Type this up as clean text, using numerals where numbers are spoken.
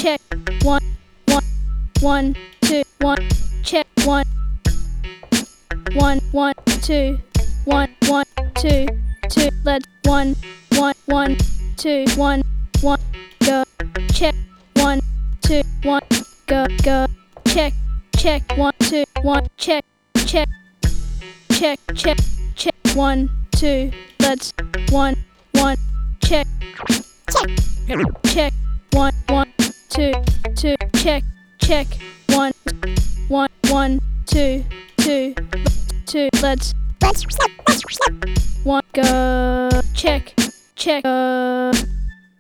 check, one, one, one, two, one, check, one, one, two, one, two, two, let's one, two, one, go, check, one, two, one, go, check, one, two, one, check, check, one, two, let's one, check, one, two, check, one, two, let's one, go, check,